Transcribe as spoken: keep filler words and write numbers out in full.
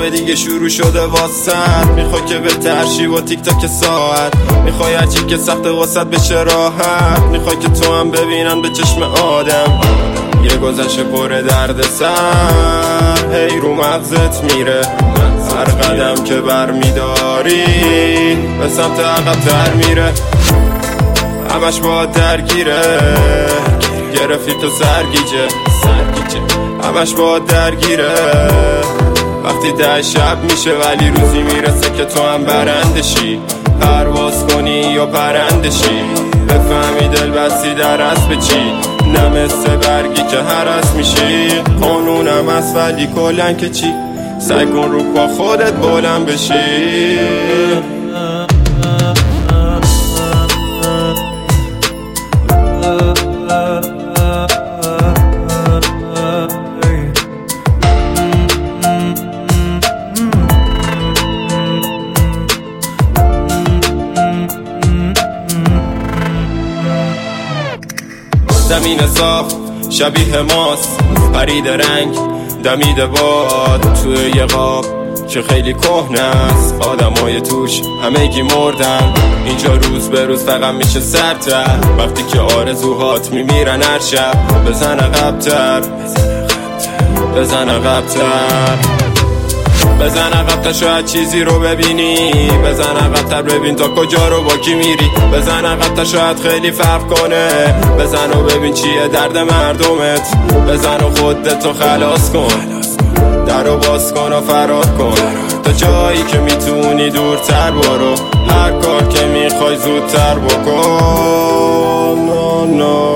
خواب دیگه شروع شده واسط. میخوای که به ترشی و تیک تاک ساعت، میخوای هرچی که سخت واسط بشه راحت، میخوای که تو هم ببینن به چشم آدم یه گذشته پر درد سر هی رو مغزت میره. هر قدم که بر میداری به سمت عقب تر میره، همش با درگیره، گرفتی تو سرگیجه، همش با درگیره. وقتی ده شب میشه ولی روزی میرسه که تو هم برندشی، پرواز کنی یا پرندشی، بفهمی دل بستی در اسب چی، نه مثل برگی که هرس میشی. قانونم هست ولی کلن که چی، سعی کن رو پا خودت بلند بشی. زمین صاف شبیه ماست، پرید رنگ دمیده باد توی یه قاب که خیلی کهنه است. آدمای توش همگی مردن، اینجا روز به روز فقط میشه سرتر. وقتی که آرزوهات میمیرن هر شب، بزن عقب‌تر، بزن عقب‌تر، بزن عقب‌تر شاید چیزی رو ببینی، بزن عقب‌تر ببین تا کجا رو با کی میری، بزن عقب‌تر شاید خیلی فرق کنه، بزن و ببین چیه درد مردمت، بزن و خودتو خلاص کن، در رو باز کن و فرار کن تا جایی که میتونی دورتر برو، هر کار که میخوای زودتر بکن. no, no.